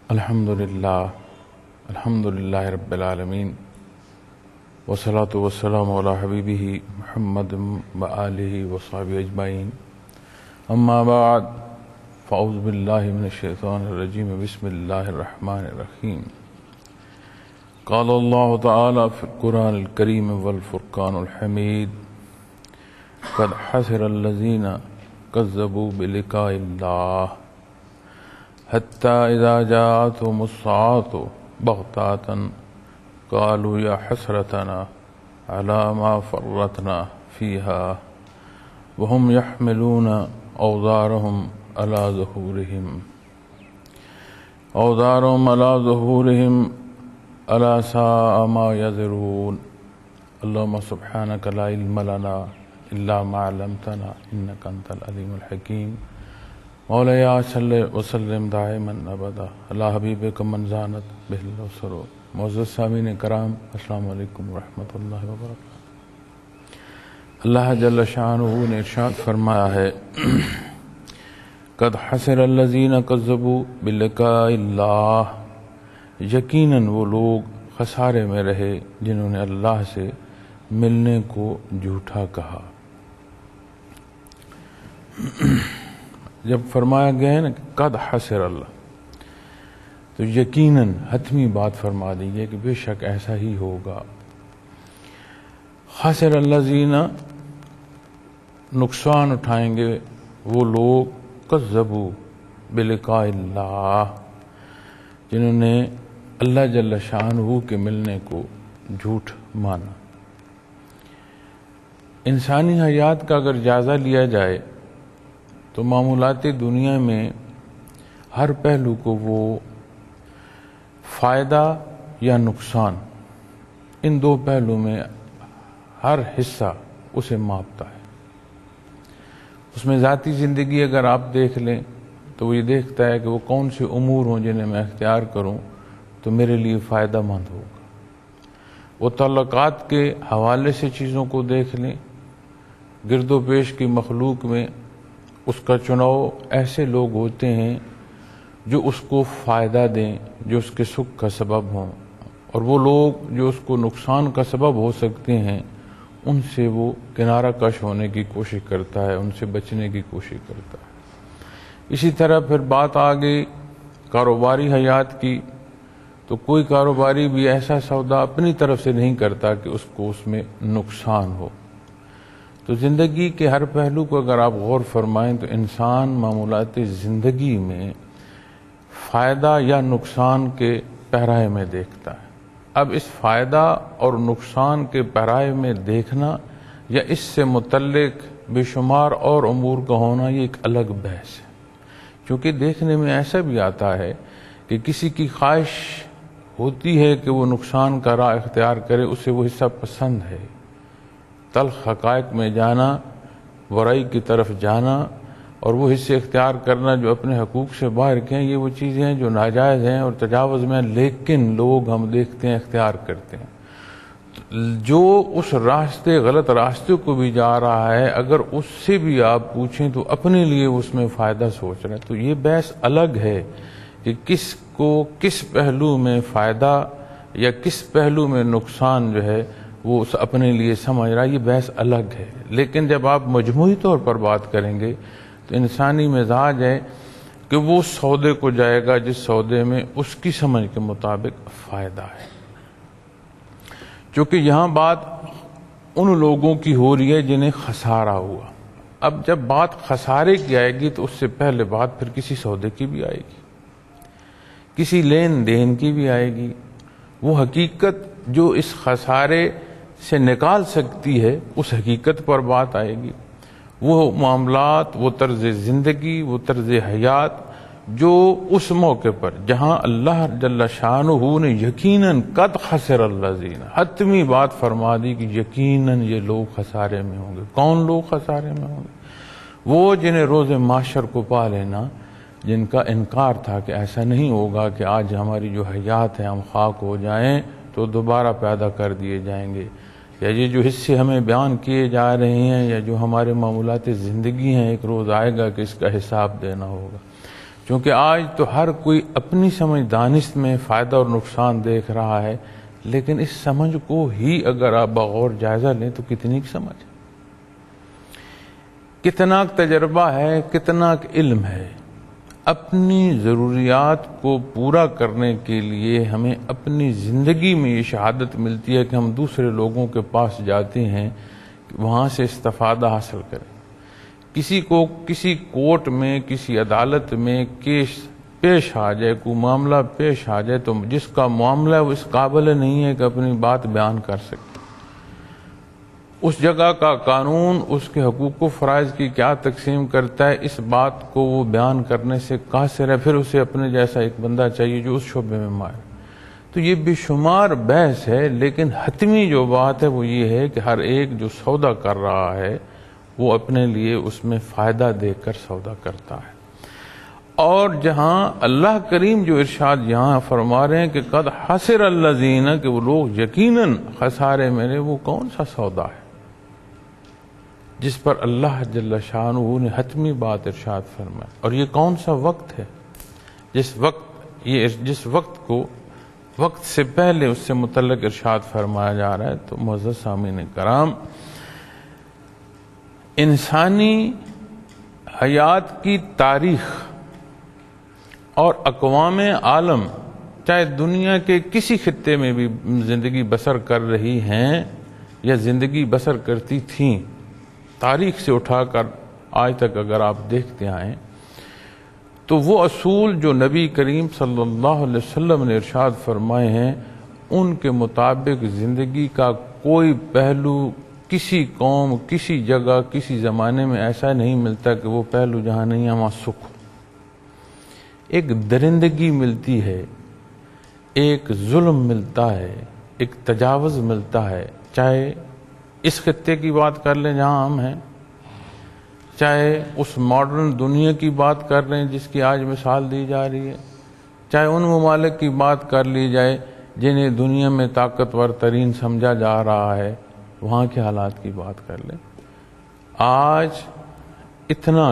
الحمدللہ رب العالمین والصلاة والسلام علی حبیبہ محمد وآلہ وصحبہ اجمعین اما بعد فاعوذ باللہ من الشیطان الرجیم بسم اللہ الرحمن الرحیم قال اللہ تعالی فی القرآن الکریم والفرقان الحمید قد حسر الذین کذبوا بلقاء اللہ حتی اذا جاءتهم الساعة بغتة قالوا یا حسرتنا على ما فرطنا فيها وهم يحملون اوزارهم على ظهورهم ألا ساء ما يزرون اللهم سبحانك لا علم لنا إلا ما علمتنا إنك أنت العليم الحكيم مولاي صل وسلم دائما ابدا على حبيبك من زانت به الأسر. معزز سامعین کرام، السلام علیکم ورحمۃ اللہ وبرکاتہ. اللہ جل شانہ نے ارشاد فرمایا ہے قد حسر الذین کذبوا بلقاء اللہ، یقیناً وہ لوگ خسارے میں رہے جنہوں نے اللہ سے ملنے کو جھوٹا کہا. جب فرمایا گیا ہے نا قد حسر اللہ، تو یقیناً حتمی بات فرما دی ہے کہ بے شک ایسا ہی ہوگا. خاسر الذین، نقصان اٹھائیں گے وہ لوگ کذبوا بلقاء اللہ، جنہوں نے اللہ جل شانہ کے ملنے کو جھوٹ مانا. انسانی حیات کا اگر جائزہ لیا جائے تو معمولات دنیا میں ہر پہلو کو وہ فائدہ یا نقصان، ان دو پہلو میں ہر حصہ اسے ماپتا ہے. اس میں ذاتی زندگی اگر آپ دیکھ لیں تو وہ یہ دیکھتا ہے کہ وہ کون سے امور ہوں جنہیں میں اختیار کروں تو میرے لیے فائدہ مند ہوگا. وہ تعلقات کے حوالے سے چیزوں کو دیکھ لیں، گرد و پیش کی مخلوق میں اس کا چناؤ ایسے لوگ ہوتے ہیں جو اس کو فائدہ دیں، جو اس کے سکھ کا سبب ہوں، اور وہ لوگ جو اس کو نقصان کا سبب ہو سکتے ہیں ان سے وہ کنارہ کش ہونے کی کوشش کرتا ہے، ان سے بچنے کی کوشش کرتا ہے. اسی طرح پھر بات آ گئی کاروباری حیات کی، تو کوئی کاروباری بھی ایسا سودا اپنی طرف سے نہیں کرتا کہ اس کو اس میں نقصان ہو. تو زندگی کے ہر پہلو کو اگر آپ غور فرمائیں تو انسان معمولات زندگی میں فائدہ یا نقصان کے پیرائے میں دیکھتا ہے. اب اس فائدہ اور نقصان کے پیرائے میں دیکھنا یا اس سے متعلق بے شمار اور امور کا ہونا یہ ایک الگ بحث ہے. کیونکہ دیکھنے میں ایسا بھی آتا ہے کہ کسی کی خواہش ہوتی ہے کہ وہ نقصان کا راہ اختیار کرے، اسے وہ حصہ پسند ہے. تلخ حقائق میں جانا، برائی کی طرف جانا اور وہ حصے اختیار کرنا جو اپنے حقوق سے باہر کے ہیں، یہ وہ چیزیں ہیں جو ناجائز ہیں اور تجاوز میں، لیکن لوگ ہم دیکھتے ہیں اختیار کرتے ہیں. جو اس راستے، غلط راستے کو بھی جا رہا ہے، اگر اس سے بھی آپ پوچھیں تو اپنے لیے اس میں فائدہ سوچ رہے ہیں. تو یہ بحث الگ ہے کہ کس کو کس پہلو میں فائدہ یا کس پہلو میں نقصان جو ہے وہ اپنے لیے سمجھ رہا ہے، یہ بحث الگ ہے. لیکن جب آپ مجموعی طور پر بات کریں گے تو انسانی مزاج ہے کہ وہ سودے کو جائے گا جس سودے میں اس کی سمجھ کے مطابق فائدہ ہے. چونکہ یہاں بات ان لوگوں کی ہو رہی ہے جنہیں خسارہ ہوا. اب جب بات خسارے کی آئے گی تو اس سے پہلے بات پھر کسی سودے کی بھی آئے گی، کسی لین دین کی بھی آئے گی. وہ حقیقت جو اس خسارے سے نکال سکتی ہے اس حقیقت پر بات آئے گی. وہ معاملات، وہ طرز زندگی، وہ طرز حیات جو اس موقع پر جہاں اللہ جل شانہ نے یقیناً قد خسر الذین، حتمی بات فرما دی کہ یقیناً یہ لوگ خسارے میں ہوں گے. کون لوگ خسارے میں ہوں گے؟ وہ جنہیں روز محشر کو پا لینا، جن کا انکار تھا کہ ایسا نہیں ہوگا کہ آج ہماری جو حیات ہے ہم خاک ہو جائیں تو دوبارہ پیدا کر دیے جائیں گے، یا یہ جو حصے ہمیں بیان کیے جا رہے ہیں یا جو ہمارے معمولات زندگی ہیں ایک روز آئے گا کہ اس کا حساب دینا ہوگا. چونکہ آج تو ہر کوئی اپنی سمجھ دانست میں فائدہ اور نقصان دیکھ رہا ہے، لیکن اس سمجھ کو ہی اگر آپ بغور جائزہ لیں تو کتنی کی سمجھ، کتنا تجربہ ہے، کتنا علم ہے۔ اپنی ضروریات کو پورا کرنے کے لیے ہمیں اپنی زندگی میں یہ شہادت ملتی ہے کہ ہم دوسرے لوگوں کے پاس جاتے ہیں، وہاں سے استفادہ حاصل کریں۔ کسی کو کسی کورٹ میں، کسی عدالت میں کیس پیش آ جائے، کوئی معاملہ پیش آ جائے، تو جس کا معاملہ وہ اس قابل نہیں ہے کہ اپنی بات بیان کر سکے، اس جگہ کا قانون اس کے حقوق و فرائض کی کیا تقسیم کرتا ہے، اس بات کو وہ بیان کرنے سے قاصر ہے، پھر اسے اپنے جیسا ایک بندہ چاہیے جو اس شعبے میں ماہر۔ تو یہ بے شمار بحث ہے، لیکن حتمی جو بات ہے وہ یہ ہے کہ ہر ایک جو سودا کر رہا ہے وہ اپنے لیے اس میں فائدہ دے کر سودا کرتا ہے۔ اور جہاں اللہ کریم جو ارشاد یہاں فرما رہے ہیں کہ قد خسر الذین، کہ وہ لوگ یقیناً خسارے میں، وہ کون سا سودا ہے جس پر اللہ جل شانہ نے حتمی بات ارشاد فرمائی؟ اور یہ کون سا وقت ہے جس وقت کو وقت سے پہلے اس سے متعلق ارشاد فرمایا جا رہا ہے؟ تو معزز سامعین کرام، انسانی حیات کی تاریخ اور اقوام عالم چاہے دنیا کے کسی خطے میں بھی زندگی بسر کر رہی ہیں یا زندگی بسر کرتی تھیں، تاریخ سے اٹھا کر آج تک اگر آپ دیکھتے آئیں تو وہ اصول جو نبی کریم صلی اللہ علیہ وسلم نے ارشاد فرمائے ہیں، ان کے مطابق زندگی کا کوئی پہلو کسی قوم، کسی جگہ، کسی زمانے میں ایسا نہیں ملتا کہ وہ پہلو جہاں نہیں ہے وہاں سکھ ہو۔ ایک درندگی ملتی ہے، ایک ظلم ملتا ہے، ایک تجاوز ملتا ہے، چاہے اس خطے کی بات کر لیں جہاں ہم ہیں، چاہے اس ماڈرن دنیا کی بات کر رہے ہیں جس کی آج مثال دی جا رہی ہے، چاہے ان ممالک کی بات کر لی جائے جنہیں دنیا میں طاقتور ترین سمجھا جا رہا ہے، وہاں کے حالات کی بات کر لیں۔ آج اتنا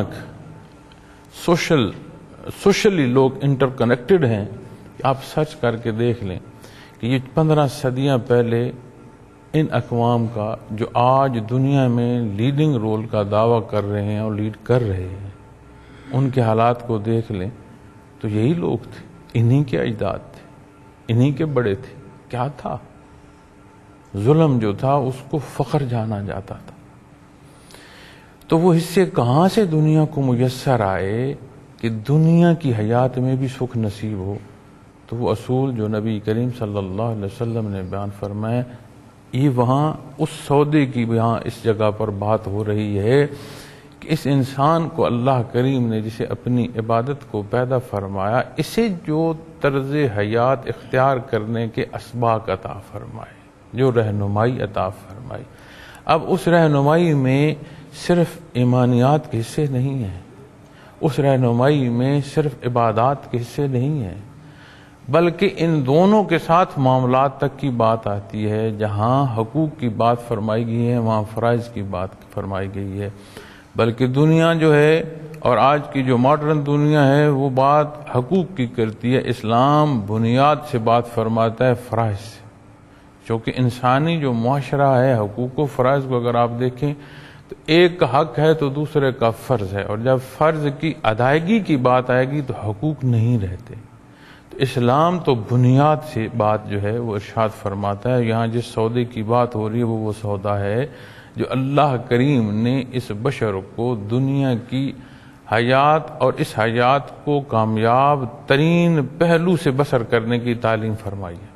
سوشلی لوگ انٹر کنیکٹڈ ہیں کہ آپ سرچ کر کے دیکھ لیں کہ یہ 15 صدیاں پہلے ان اقوام کا جو آج دنیا میں لیڈنگ رول کا دعویٰ کر رہے ہیں اور لیڈ کر رہے ہیں، ان کے حالات کو دیکھ لیں تو یہی لوگ تھے، انہی کے اجداد تھے، انہی کے بڑے تھے۔ کیا تھا؟ ظلم جو تھا اس کو فخر جانا جاتا تھا۔ تو وہ حصے کہاں سے دنیا کو میسر آئے کہ دنیا کی حیات میں بھی سکھ نصیب ہو؟ تو وہ اصول جو نبی کریم صلی اللہ علیہ وسلم نے بیان فرمائے، یہ وہاں اس سودے کی یہاں اس جگہ پر بات ہو رہی ہے کہ اس انسان کو اللہ کریم نے جسے اپنی عبادت کو پیدا فرمایا، اسے جو طرز حیات اختیار کرنے کے اسباق عطا فرمائے، جو رہنمائی عطا فرمائی۔ اب اس رہنمائی میں صرف ایمانیات کے حصے نہیں ہیں، اس رہنمائی میں صرف عبادات کے حصے نہیں ہیں، بلکہ ان دونوں کے ساتھ معاملات تک کی بات آتی ہے۔ جہاں حقوق کی بات فرمائی گئی ہے وہاں فرائض کی بات فرمائی گئی ہے، بلکہ دنیا جو ہے اور آج کی جو ماڈرن دنیا ہے وہ بات حقوق کی کرتی ہے۔ اسلام بنیاد سے بات فرماتا ہے فرائض سے، چونکہ انسانی جو معاشرہ ہے، حقوق و فرائض کو اگر آپ دیکھیں تو ایک کا حق ہے تو دوسرے کا فرض ہے، اور جب فرض کی ادائیگی کی بات آئے گی تو حقوق نہیں رہتے۔ تو اسلام تو بنیاد سے بات جو ہے وہ ارشاد فرماتا ہے۔ یہاں جس سودے کی بات ہو رہی ہے وہ سودا ہے جو اللہ کریم نے اس بشر کو دنیا کی حیات اور اس حیات کو کامیاب ترین پہلو سے بسر کرنے کی تعلیم فرمائی ہے۔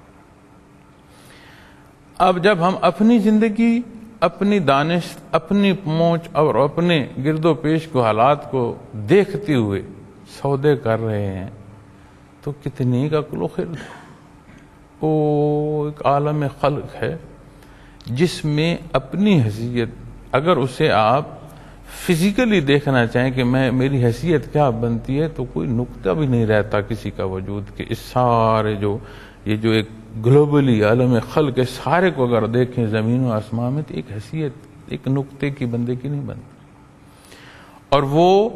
اب جب ہم اپنی زندگی، اپنی دانش، اپنی پہنچ اور اپنے گرد و پیش کو حالات کو دیکھتے ہوئے سودے کر رہے ہیں تو کتنی کا کلو خرد ہے۔ وہ ایک عالم خلق ہے جس میں اپنی حیثیت، اگر اسے آپ فزیکلی دیکھنا چاہیں کہ میری حیثیت کیا بنتی ہے، تو کوئی نقطہ بھی نہیں رہتا کسی کا وجود کہ اس سارے یہ جو ایک گلوبلی عالم خلق ہے، سارے کو اگر دیکھیں زمین و آسمان میں، تو ایک حیثیت ایک نقطے کی بندے کی نہیں بنتی۔ اور وہ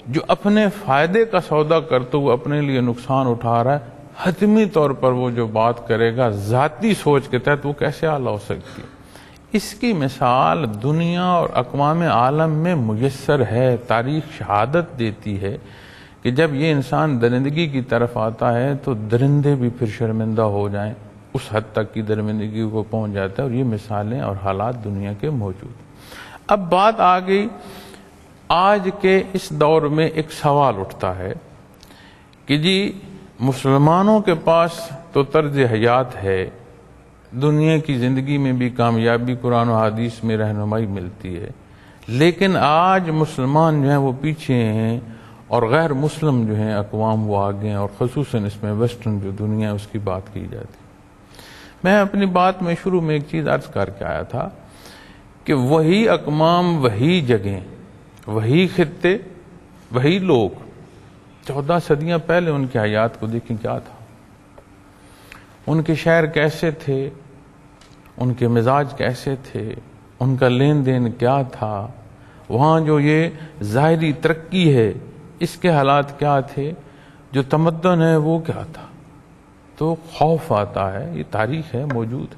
جو اپنے فائدے کا سودا کرتے ہوئے اپنے لیے نقصان اٹھا رہا ہے، حتمی طور پر وہ جو بات کرے گا ذاتی سوچ کے تحت وہ کیسے اعلیٰ ہو سکتی ہے؟ اس کی مثال دنیا اور اقوام عالم میں میسر ہے۔ تاریخ شہادت دیتی ہے کہ جب یہ انسان درندگی کی طرف آتا ہے تو درندے بھی پھر شرمندہ ہو جائیں، اس حد تک کی درندگی کو پہنچ جاتا ہے، اور یہ مثالیں اور حالات دنیا کے موجود ہیں۔ اب بات آ گئی، آج کے اس دور میں ایک سوال اٹھتا ہے کہ جی مسلمانوں کے پاس تو طرز حیات ہے، دنیا کی زندگی میں بھی کامیابی قرآن و حدیث میں رہنمائی ملتی ہے، لیکن آج مسلمان جو ہیں وہ پیچھے ہیں اور غیر مسلم جو ہیں اقوام وہ آگے ہیں، اور خصوصاً اس میں ویسٹرن جو دنیا ہے اس کی بات کی جاتی ہے۔ میں اپنی بات میں شروع میں ایک چیز عرض کر کے آیا تھا کہ وہی اقوام، وہی جگہیں، وہی خطے، وہی لوگ 14 صدیاں پہلے ان کے حیات کو دیکھیں کیا تھا، ان کے شہر کیسے تھے، ان کے مزاج کیسے تھے، ان کا لین دین کیا تھا، وہاں جو یہ ظاہری ترقی ہے اس کے حالات کیا تھے، جو تمدن ہے وہ کیا تھا۔ تو خوف آتا ہے، یہ تاریخ ہے موجود۔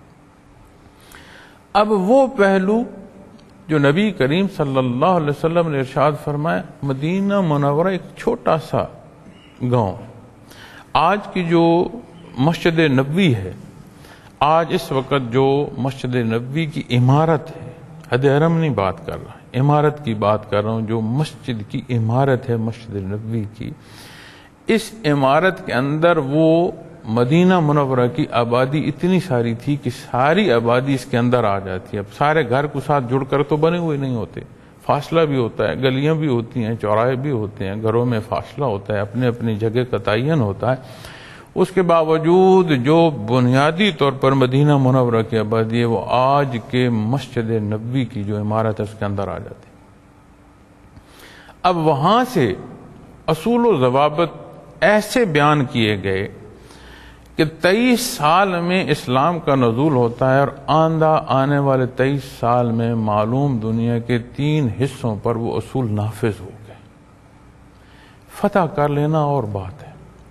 اب وہ پہلو جو نبی کریم صلی اللہ علیہ وسلم نے ارشاد فرمایا، مدینہ منورہ ایک چھوٹا سا گاؤں، آج کی جو مسجد نبوی ہے، آج اس وقت جو مسجد نبوی کی عمارت ہے، حد حرم نہیں بات کر رہا، عمارت کی بات کر رہا ہوں، جو مسجد کی عمارت ہے مسجد نبوی کی، اس عمارت کے اندر وہ مدینہ منورہ کی آبادی اتنی ساری تھی کہ ساری آبادی اس کے اندر آ جاتی ہے۔ اب سارے گھر کو ساتھ جڑ کر تو بنے ہوئے نہیں ہوتے، فاصلہ بھی ہوتا ہے، گلیاں بھی ہوتی ہیں، چوراہے بھی ہوتے ہیں، گھروں میں فاصلہ ہوتا ہے، اپنے اپنی جگہ کا تعین ہوتا ہے۔ اس کے باوجود جو بنیادی طور پر مدینہ منورہ کی آبادی ہے وہ آج کے مسجد نبوی کی جو عمارت ہے اس کے اندر آ جاتی ہے۔ اب وہاں سے اصول و ضوابط ایسے بیان کیے گئے کہ 23 سال میں اسلام کا نزول ہوتا ہے، اور آنے والے 23 سال میں معلوم دنیا کے 3 حصوں پر وہ اصول نافذ ہو گئے۔ فتح کر لینا اور بات ہے،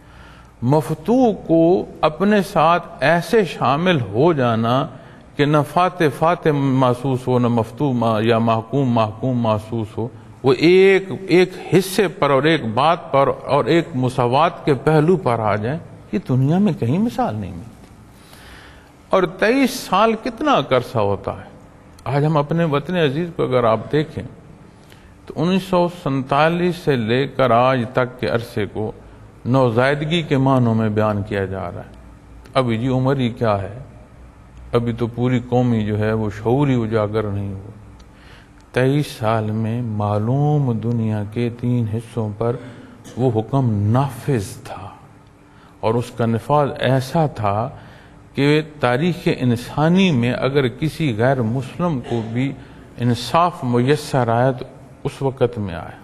مفتوح کو اپنے ساتھ ایسے شامل ہو جانا کہ نہ فاتح محسوس ہو، نہ مفتوح یا محکوم محسوس ہو، وہ ایک حصے پر اور ایک بات پر اور ایک مساوات کے پہلو پر آ جائیں، یہ دنیا میں کہیں مثال نہیں ملتی۔ اور 23 سال کتنا عرصہ ہوتا ہے؟ آج ہم اپنے وطن عزیز کو اگر آپ دیکھیں تو 1947 سے لے کر آج تک کے عرصے کو نوزائیدگی کے معنوں میں بیان کیا جا رہا ہے۔ ابھی جی عمر ہی کیا ہے، ابھی تو پوری قومی جو ہے وہ شعور ہی اجاگر نہیں ہوا۔ 23 سال میں معلوم دنیا کے 3 حصوں پر وہ حکم نافذ تھا، اور اس کا نفاذ ایسا تھا کہ تاریخ انسانی میں اگر کسی غیر مسلم کو بھی انصاف میسر آیا تو اس وقت میں آیا۔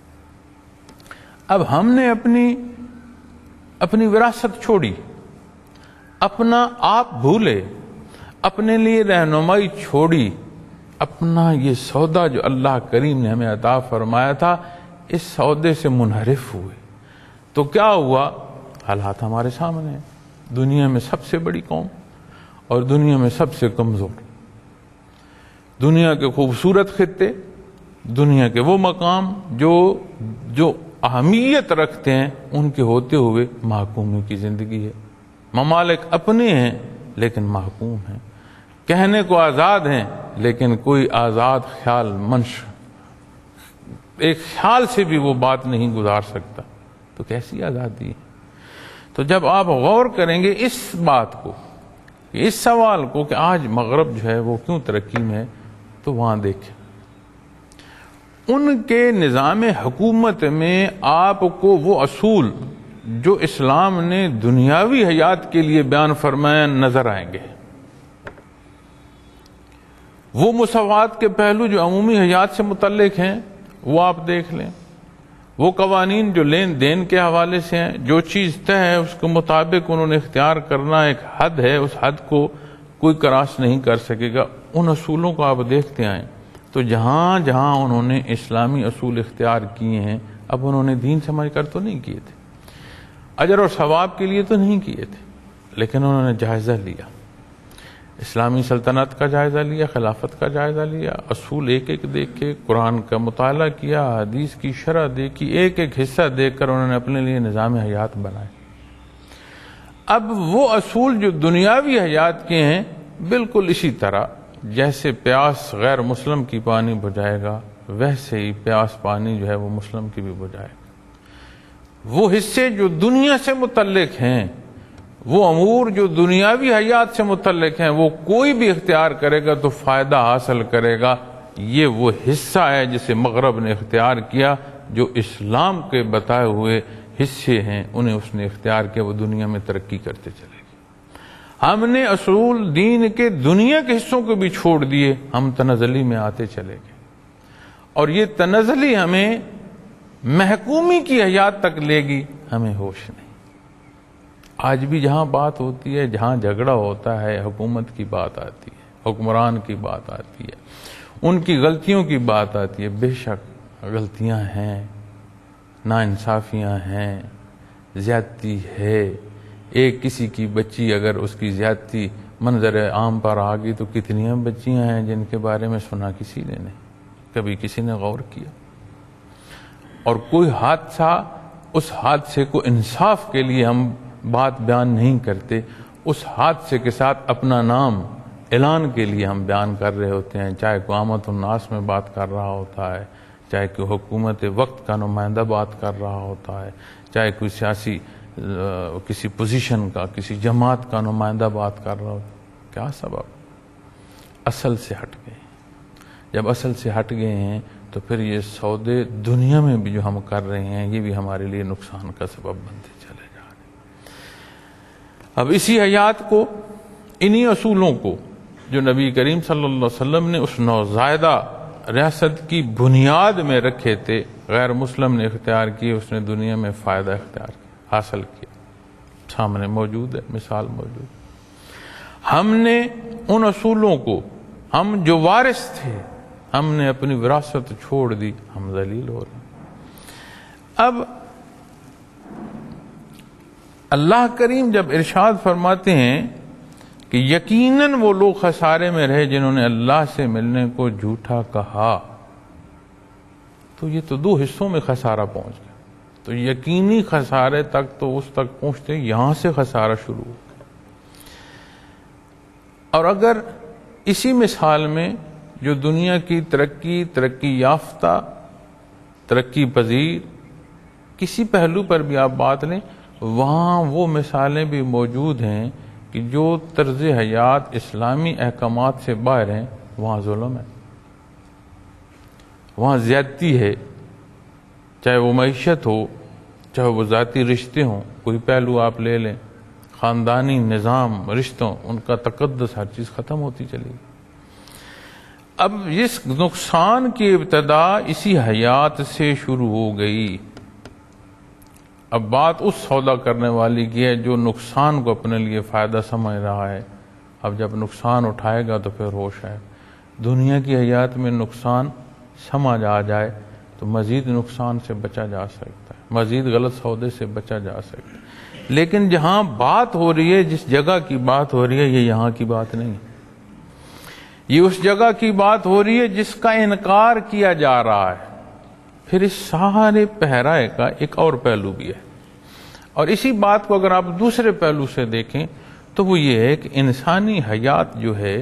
اب ہم نے اپنی وراثت چھوڑی، اپنا آپ بھولے، اپنے لیے رہنمائی چھوڑی، اپنا یہ سودا جو اللہ کریم نے ہمیں عطا فرمایا تھا اس سودے سے منحرف ہوئے۔ تو کیا ہوا؟ حالات ہمارے سامنے ہیں، دنیا میں سب سے بڑی قوم اور دنیا میں سب سے کمزور، دنیا کے خوبصورت خطے، دنیا کے وہ مقام جو اہمیت رکھتے ہیں، ان کے ہوتے ہوئے محکومی کی زندگی ہے۔ ممالک اپنے ہیں لیکن محکوم ہیں، کہنے کو آزاد ہیں لیکن کوئی آزاد خیال منش ایک خیال سے بھی وہ بات نہیں گزار سکتا، تو کیسی آزادی ہے؟ تو جب آپ غور کریں گے اس بات کو، اس سوال کو کہ آج مغرب جو ہے وہ کیوں ترقی میں ہے، تو وہاں دیکھیں ان کے نظام حکومت میں آپ کو وہ اصول جو اسلام نے دنیاوی حیات کے لیے بیان فرمایا نظر آئیں گے۔ وہ مساوات کے پہلو جو عمومی حیات سے متعلق ہیں وہ آپ دیکھ لیں، وہ قوانین جو لین دین کے حوالے سے ہیں، جو چیز طے ہے اس کے مطابق انہوں نے اختیار کرنا ایک حد ہے، اس حد کو کوئی کراس نہیں کر سکے گا۔ ان اصولوں کو آپ دیکھتے آئیں تو جہاں جہاں انہوں نے اسلامی اصول اختیار کیے ہیں اب انہوں نے دین سمجھ کر تو نہیں کیے تھے، اجر اور ثواب کے لیے تو نہیں کیے تھے، لیکن انہوں نے جائزہ لیا، اسلامی سلطنت کا جائزہ لیا، خلافت کا جائزہ لیا، اصول ایک ایک دیکھ کے، قرآن کا مطالعہ کیا، حدیث کی شرح دیکھی، ایک ایک حصہ دیکھ کر انہوں نے اپنے لیے نظام حیات بنائے۔ اب وہ اصول جو دنیاوی حیات کے ہیں، بالکل اسی طرح جیسے پیاس غیر مسلم کی پانی بجھائے گا، ویسے ہی پیاس پانی جو ہے وہ مسلم کی بھی بجھائے گا۔ وہ حصے جو دنیا سے متعلق ہیں، وہ امور جو دنیاوی حیات سے متعلق ہیں، وہ کوئی بھی اختیار کرے گا تو فائدہ حاصل کرے گا۔ یہ وہ حصہ ہے جسے مغرب نے اختیار کیا، جو اسلام کے بتائے ہوئے حصے ہیں انہیں اس نے اختیار کیا، وہ دنیا میں ترقی کرتے چلے گئے۔ ہم نے اصول دین کے دنیا کے حصوں کو بھی چھوڑ دیے، ہم تنزلی میں آتے چلے گئے، اور یہ تنزلی ہمیں محکومی کی حیات تک لے گی، ہمیں ہوش نہیں۔ آج بھی جہاں بات ہوتی ہے، جہاں جھگڑا ہوتا ہے، حکومت کی بات آتی ہے، حکمران کی بات آتی ہے، ان کی غلطیوں کی بات آتی ہے۔ بے شک غلطیاں ہیں، ناانصافیاں ہیں، زیادتی ہے۔ ایک کسی کی بچی اگر اس کی زیادتی منظر عام پر آ گئی تو کتنی بچیاں ہیں جن کے بارے میں سنا کسی نے نہیں، کبھی کسی نے غور کیا۔ اور کوئی حادثہ، اس حادثے کو انصاف کے لیے ہم بات بیان نہیں کرتے، اس حادثے کے ساتھ اپنا نام اعلان کے لیے ہم بیان کر رہے ہوتے ہیں، چاہے کوئی عامت الناس میں بات کر رہا ہوتا ہے، چاہے کوئی حکومت وقت کا نمائندہ بات کر رہا ہوتا ہے، چاہے کوئی سیاسی کسی پوزیشن کا، کسی جماعت کا نمائندہ بات کر رہا ہوتا ہے۔ کیا سبب؟ اصل سے ہٹ گئے۔ جب اصل سے ہٹ گئے ہیں تو پھر یہ سودے دنیا میں بھی جو ہم کر رہے ہیں، یہ بھی ہمارے لیے نقصان کا سبب بنتے چلے جا رہے ہیں۔ اب اسی حیات کو، انہی اصولوں کو جو نبی کریم صلی اللہ علیہ وسلم نے اس نوزائیدہ ریاست کی بنیاد میں رکھے تھے، غیر مسلم نے اختیار کیے، اس نے دنیا میں فائدہ اختیار کیا، حاصل کیا، سامنے موجود ہے، مثال موجود۔ ہم نے ان اصولوں کو، ہم جو وارث تھے، ہم نے اپنی وراثت چھوڑ دی، ہم ذلیل ہو رہے ہیں۔ اب اللہ کریم جب ارشاد فرماتے ہیں کہ یقیناً وہ لوگ خسارے میں رہے جنہوں نے اللہ سے ملنے کو جھوٹا کہا، تو یہ تو دو حصوں میں خسارہ پہنچ گیا۔ تو یقینی خسارے تک تو اس تک پہنچتے، یہاں سے خسارہ شروع ہو گیا۔ اور اگر اسی مثال میں جو دنیا کی ترقی یافتہ، ترقی پذیر کسی پہلو پر بھی آپ بات لیں، وہاں وہ مثالیں بھی موجود ہیں کہ جو طرز حیات اسلامی احکامات سے باہر ہیں، وہاں ظلم ہے، وہاں زیادتی ہے، چاہے وہ معیشت ہو، چاہے وہ ذاتی رشتے ہوں، کوئی پہلو آپ لے لیں، خاندانی نظام، رشتوں، ان کا تقدس، ہر چیز ختم ہوتی چلی گئی۔ اب اس نقصان کی ابتدا اسی حیات سے شروع ہو گئی۔ اب بات اس سودا کرنے والی کی ہے جو نقصان کو اپنے لیے فائدہ سمجھ رہا ہے۔ اب جب نقصان اٹھائے گا تو پھر ہوش ہے۔ دنیا کی حیات میں نقصان سمجھ آ جائے تو مزید نقصان سے بچا جا سکتا ہے، مزید غلط سودے سے بچا جا سکتا ہے۔ لیکن جہاں بات ہو رہی ہے، جس جگہ کی بات ہو رہی ہے، یہ یہاں کی بات نہیں، یہ اس جگہ کی بات ہو رہی ہے جس کا انکار کیا جا رہا ہے۔ پھر اس سارے پہرائے کا ایک اور پہلو بھی ہے، اور اسی بات کو اگر آپ دوسرے پہلو سے دیکھیں تو وہ یہ ہے کہ انسانی حیات جو ہے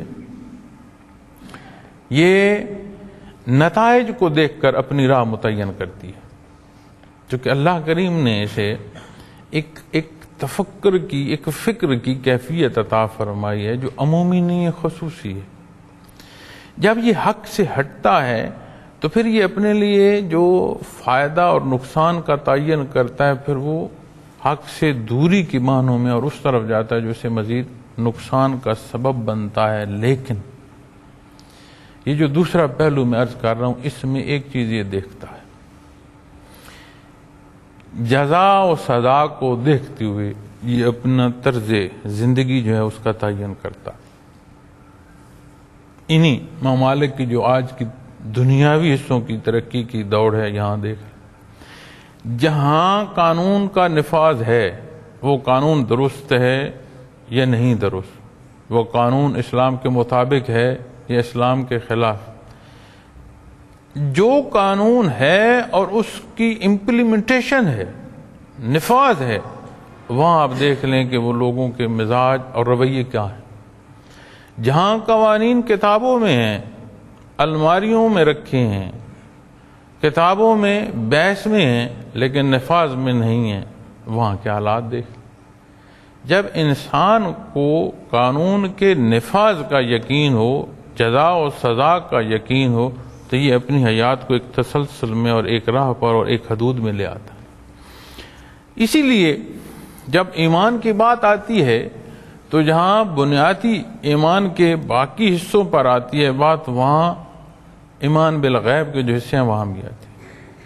یہ نتائج کو دیکھ کر اپنی راہ متعین کرتی ہے، چونکہ اللہ کریم نے اسے ایک تفکر کی، ایک فکر کی کیفیت عطا فرمائی ہے جو عمومی نہیں ہے، خصوصی ہے۔ جب یہ حق سے ہٹتا ہے تو پھر یہ اپنے لیے جو فائدہ اور نقصان کا تعین کرتا ہے، پھر وہ حق سے دوری کی معنوں میں اور اس طرف جاتا ہے جو اسے مزید نقصان کا سبب بنتا ہے۔ لیکن یہ جو دوسرا پہلو میں عرض کر رہا ہوں، اس میں ایک چیز یہ دیکھتا ہے، جزا و سزا کو دیکھتے ہوئے یہ اپنا طرز زندگی جو ہے اس کا تعین کرتا ہے۔ انہی ممالک کی جو آج کی دنیاوی حصوں کی ترقی کی دوڑ ہے، یہاں دیکھ جہاں قانون کا نفاذ ہے وہ قانون درست ہے یا نہیں درست، وہ قانون اسلام کے مطابق ہے یا اسلام کے خلاف، جو قانون ہے اور اس کی امپلیمنٹیشن ہے، نفاذ ہے، وہاں آپ دیکھ لیں کہ وہ لوگوں کے مزاج اور رویے کیا ہیں۔ جہاں قوانین کتابوں میں ہیں، الماریوں میں رکھے ہیں، کتابوں میں بحث میں ہیں، لیکن نفاذ میں نہیں ہیں، وہاں کے حالات دیکھ۔ جب انسان کو قانون کے نفاذ کا یقین ہو، جزا و سزا کا یقین ہو، تو یہ اپنی حیات کو ایک تسلسل میں اور ایک راہ پر اور ایک حدود میں لے آتا ہے۔ اسی لیے جب ایمان کی بات آتی ہے تو جہاں بنیادی ایمان کے باقی حصوں پر آتی ہے بات، وہاں ایمان بالغیب کے جو حصے ہیں وہاں بھی آتی ہے۔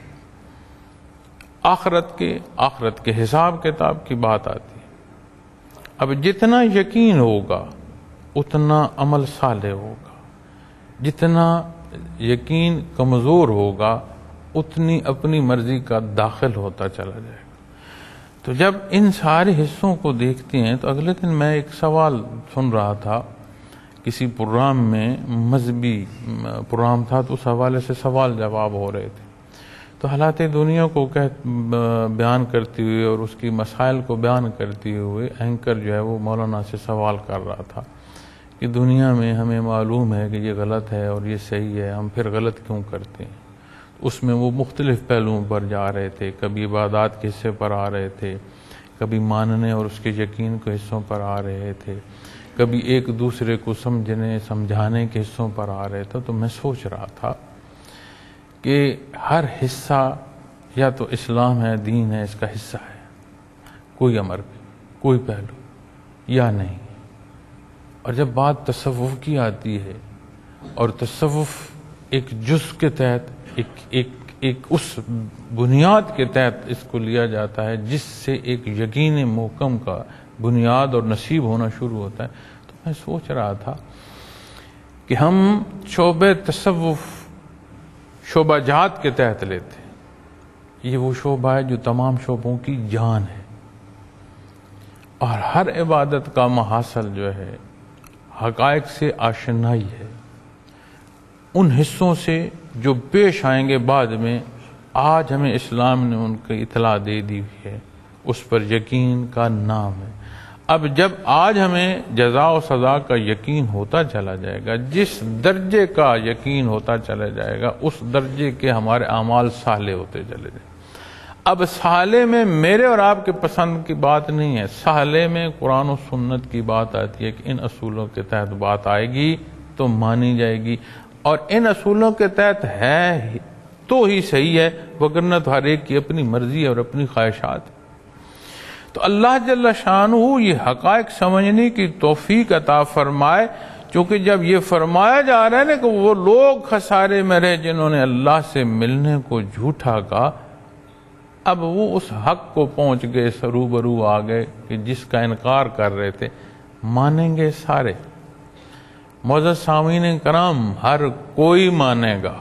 آخرت کے حساب کتاب کی بات آتی ہے۔ اب جتنا یقین ہوگا اتنا عمل صالح ہوگا، جتنا یقین کمزور ہوگا اتنی اپنی مرضی کا داخل ہوتا چلا جائے گا۔ تو جب ان سارے حصوں کو دیکھتے ہیں تو اگلے دن میں ایک سوال سن رہا تھا کسی پروگرام میں، مذہبی پروگرام تھا، تو اس حوالے سے سوال جواب ہو رہے تھے، تو حالات دنیا کو بیان کرتے ہوئے اور اس کی مسائل کو بیان کرتے ہوئے اینکر جو ہے وہ مولانا سے سوال کر رہا تھا کہ دنیا میں ہمیں معلوم ہے کہ یہ غلط ہے اور یہ صحیح ہے، ہم پھر غلط کیوں کرتے ہیں؟ اس میں وہ مختلف پہلوؤں پر جا رہے تھے، کبھی عبادات کے حصے پر آ رہے تھے، کبھی ماننے اور اس کے یقین کے حصوں پر آ رہے تھے، کبھی ایک دوسرے کو سمجھانے کے حصوں پر آ رہے تھے۔ تو میں سوچ رہا تھا کہ ہر حصہ یا تو اسلام ہے، دین ہے، اس کا حصہ ہے، کوئی امر کوئی پہلو یا نہیں۔ اور جب بات تصوف کی آتی ہے اور تصوف ایک جز کے تحت ایک اس بنیاد کے تحت اس کو لیا جاتا ہے جس سے ایک یقین محکم کا بنیاد اور نصیب ہونا شروع ہوتا ہے، تو میں سوچ رہا تھا کہ ہم شعبہ تصوف شعبہ جات کے تحت لیتے ہیں۔ یہ وہ شعبہ ہے جو تمام شعبوں کی جان ہے، اور ہر عبادت کا محاصل جو ہے حقائق سے آشنائی ہے، ان حصوں سے جو پیش آئیں گے بعد میں۔ آج ہمیں اسلام نے ان کی اطلاع دے دی ہے، اس پر یقین کا نام ہے۔ اب جب آج ہمیں جزا و سزا کا یقین ہوتا چلا جائے گا، جس درجے کا یقین ہوتا چلا جائے گا اس درجے کے ہمارے اعمال صالح ہوتے چلے جائیں۔ اب صالح میں میرے اور آپ کے پسند کی بات نہیں ہے، صالح میں قرآن و سنت کی بات آتی ہے کہ ان اصولوں کے تحت بات آئے گی تو مانی جائے گی، اور ان اصولوں کے تحت ہے تو ہی صحیح ہے، وگرنہ تو ہر ایک کی اپنی مرضی اور اپنی خواہشات۔ تو اللہ جل شانہ یہ حقائق سمجھنے کی توفیق عطا فرمائے، چونکہ جب یہ فرمایا جا رہا ہے نا کہ وہ لوگ خسارے میں رہے جنہوں نے اللہ سے ملنے کو جھوٹا کہا، اب وہ اس حق کو پہنچ گئے، روبرو آ گئے کہ جس کا انکار کر رہے تھے مانیں گے سارے۔ معزز سامعین کرام، ہر کوئی مانے گا،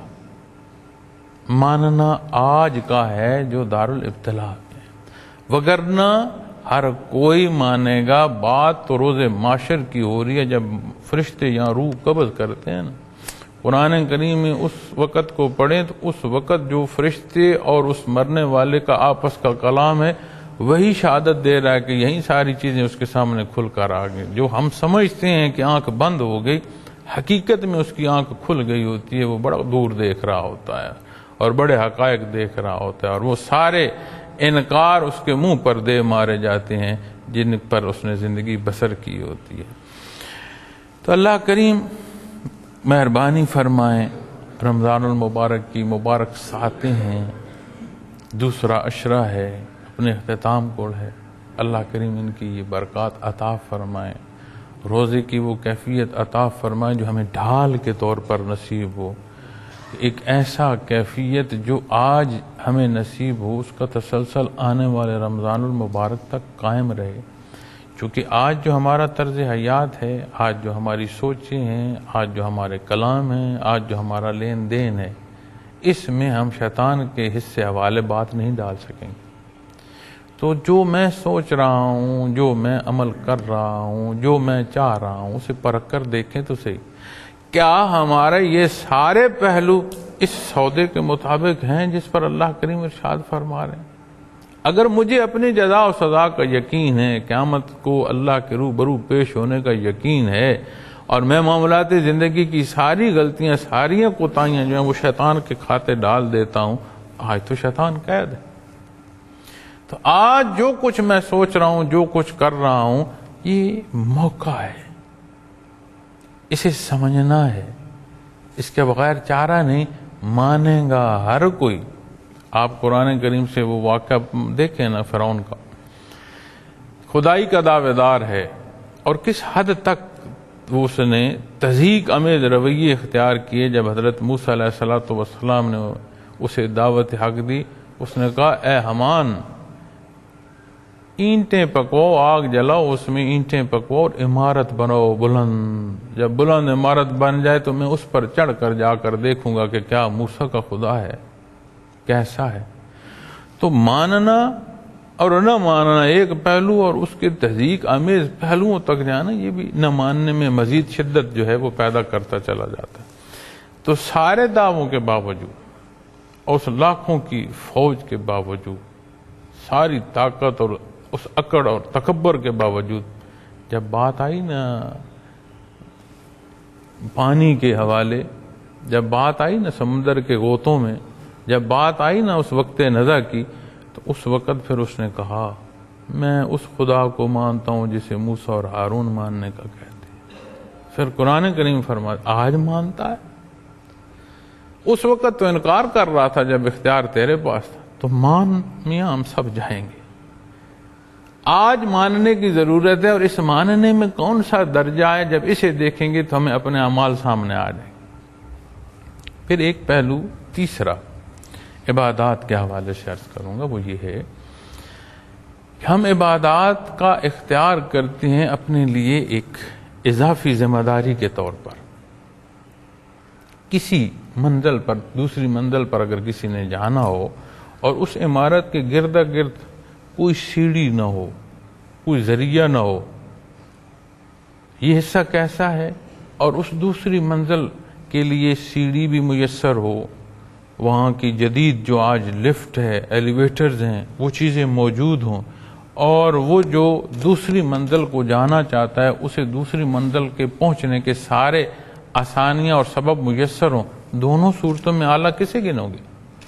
ماننا آج کا ہے جو دارالابتلاء ہے، وگرنہ ہر کوئی مانے گا۔ بات تو روز معاشر کی ہو رہی ہے، جب فرشتے یہاں روح قبض کرتے ہیں نا، قرآن کریم میں اس وقت کو پڑھیں تو اس وقت جو فرشتے اور اس مرنے والے کا آپس کا کلام ہے وہی شہادت دے رہا ہے کہ یہی ساری چیزیں اس کے سامنے کھل کر آ گئی۔ جو ہم سمجھتے ہیں کہ آنکھ بند ہو گئی، حقیقت میں اس کی آنکھ کھل گئی ہوتی ہے، وہ بڑا دور دیکھ رہا ہوتا ہے اور بڑے حقائق دیکھ رہا ہوتا ہے، اور وہ سارے انکار اس کے منہ پر دے مارے جاتے ہیں جن پر اس نے زندگی بسر کی ہوتی ہے۔ تو اللہ کریم مہربانی فرمائیں، رمضان المبارک کی مبارک ساعتیں ہیں، دوسرا عشرہ ہے، اپنے اختتام کو ہے، اللہ کریم ان کی یہ برکات عطا فرمائیں، روزے کی وہ کیفیت عطا فرمائیں جو ہمیں ڈھال کے طور پر نصیب ہو، ایک ایسا کیفیت جو آج ہمیں نصیب ہو اس کا تسلسل آنے والے رمضان المبارک تک قائم رہے، چونکہ آج جو ہمارا طرز حیات ہے، آج جو ہماری سوچیں ہیں، آج جو ہمارے کلام ہیں، آج جو ہمارا لین دین ہے، اس میں ہم شیطان کے حصے حوالے بات نہیں ڈال سکیں گے۔ تو جو میں سوچ رہا ہوں، جو میں عمل کر رہا ہوں، جو میں چاہ رہا ہوں، اسے پرکھ کر دیکھیں تو صحیح، کیا ہمارے یہ سارے پہلو اس سودے کے مطابق ہیں جس پر اللہ کریم ارشاد فرما رہے ہیں؟ اگر مجھے اپنی جزا و سزا کا یقین ہے، قیامت کو اللہ کے روبرو پیش ہونے کا یقین ہے، اور میں معاملات زندگی کی ساری غلطیاں، ساری کوتاہیاں جو ہیں وہ شیطان کے کھاتے ڈال دیتا ہوں، آج تو شیطان قید ہے۔ تو آج جو کچھ میں سوچ رہا ہوں، جو کچھ کر رہا ہوں، یہ موقع ہے، اسے سمجھنا ہے، اس کے بغیر چارہ نہیں، مانے گا ہر کوئی۔ آپ قرآن کریم سے وہ واقعہ دیکھیں نا، فرعون کا خدائی کا دعوے دار ہے، اور کس حد تک اس نے تضحیک امیز رویے اختیار کیے۔ جب حضرت موسیٰ علیہ السلام نے اسے دعوت حق دی، اس نے کہا اے حمان، اینٹیں پکواؤ، آگ جلاؤ، اس میں اینٹیں پکواؤ اور عمارت بناؤ بلند، جب بلند عمارت بن جائے تو میں اس پر چڑھ کر جا کر دیکھوں گا کہ کیا موسیٰ کا خدا ہے، کیسا ہے۔ تو ماننا اور نہ ماننا ایک پہلو، اور اس کے تضحیک آمیز پہلوؤں تک جانا یہ بھی نہ ماننے میں مزید شدت جو ہے وہ پیدا کرتا چلا جاتا ہے۔ تو سارے دعووں کے باوجود، اور اس لاکھوں کی فوج کے باوجود، ساری طاقت اور اس اکڑ اور تکبر کے باوجود، جب بات آئی نا پانی کے حوالے، جب بات آئی نا سمندر کے غوطوں میں، جب بات آئی نا اس وقت نزع کی، تو اس وقت پھر اس نے کہا میں اس خدا کو مانتا ہوں جسے موسیٰ اور ہارون ماننے کا کہتے ہیں۔ پھر قرآن کریم فرماتا آج مانتا ہے، اس وقت تو انکار کر رہا تھا جب اختیار تیرے پاس تھا، تو مان میاں ہم سب جائیں گے۔ آج ماننے کی ضرورت ہے، اور اس ماننے میں کون سا درجہ ہے، جب اسے دیکھیں گے تو ہمیں اپنے اعمال سامنے آ جائیں گے۔ پھر ایک پہلو تیسرا عبادات کے حوالے سے عرض کروں گا، وہ یہ ہے کہ ہم عبادات کا اختیار کرتے ہیں اپنے لیے ایک اضافی ذمہ داری کے طور پر۔ کسی منزل پر، دوسری منزل پر اگر کسی نے جانا ہو، اور اس عمارت کے گرد گرد کوئی سیڑھی نہ ہو، کوئی ذریعہ نہ ہو، یہ حصہ کیسا ہے، اور اس دوسری منزل کے لیے سیڑھی بھی میسر ہو، وہاں کی جدید جو آج لفٹ ہے، ایلیویٹرز ہیں، وہ چیزیں موجود ہوں، اور وہ جو دوسری منزل کو جانا چاہتا ہے اسے دوسری منزل کے پہنچنے کے سارے آسانیاں اور سبب میسر ہوں، دونوں صورتوں میں اعلیٰ کسے گنوگے؟